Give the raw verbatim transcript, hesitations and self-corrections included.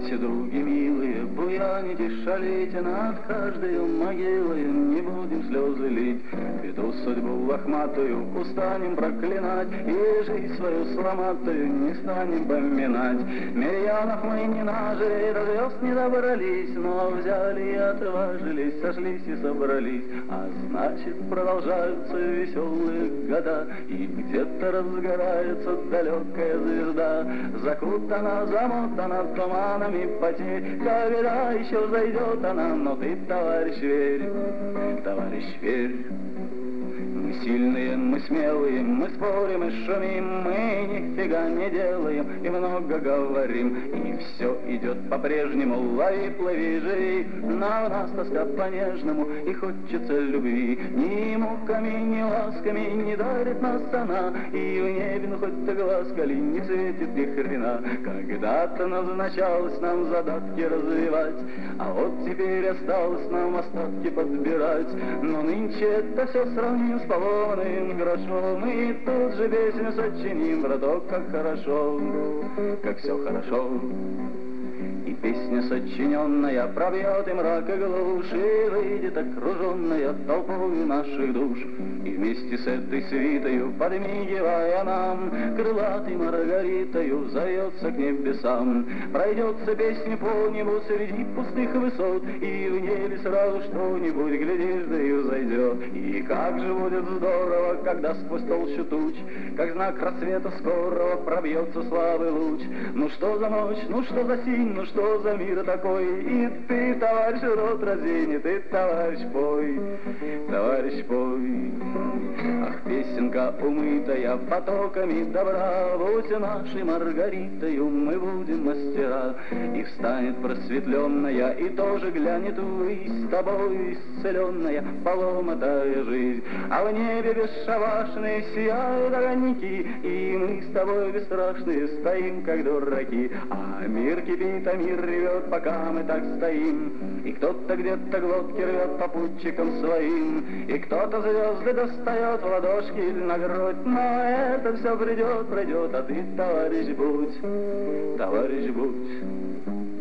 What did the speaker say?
Давайте, други милые, буяните, шалите над каждой могилой, не будем слезы лить, эту судьбу лохматую устанем проклинать, и жизнь свою сломатую не станем поминать. Миллионов мы не нажили, до звезд не добрались, но взяли и отважились, сошлись и собрались, а значит продолжаются веселые года, и где-то разгорается далекая звезда, закутана, замотана туманами потерь, когда еще зайдет она, но ты, товарищ, верь, товарищ, верь. Мы сильные, мы смелые, мы спорим и шумим, мы нифига не делаем и много говорим, и все идет по-прежнему, лови, плыви, живи, но у нас тоска по-нежному и хочется любви, ни муками, ни ласками не дарит нас она, и в небе, ну хоть ты глаз кали, не светит ни хрена. Когда-то назначалось нам задатки развивать, а вот теперь осталось нам остатки подбирать, но нынче это все сравним с полоным грошом, и тут же песню сочиним про то, как хорошо, как все хорошо. И песня, сочиненная, пробьет и мрак и глушь, и выйдет окруженная толпою наших душ. И вместе с этой свитою, подмигивая нам, крылатой Маргаритою зовется к небесам. Пройдется песня по небу среди пустых высот, и в небе сразу что-нибудь, глядишь, да и взойдет. И как же будет здорово, когда сквозь толщу туч, как знак рассвета скорого, пробьется слабый луч. Ну что за ночь, ну что за синь, ну что за мир такой, и ты, товарищ, рот раздень, и ты, товарищ, пой, товарищ, пой. Ах, песенка умытая потоками добра, будь нашей Маргаритою мы будем мастера, и встанет просветленная, и тоже глянет ввысь, с тобой исцеленная, поломатая жизнь. А в небе бесшабашные сияют огоньки, и мы с тобой бесстрашные стоим, как дураки. А мир кипит, а мир ревет, пока мы так стоим, и кто-то где-то глотки рвет попутчикам своим, и кто-то звезды достает в ладошки или на грудь, но это все придет, пройдет, а ты, товарищ, будь, товарищ, будь.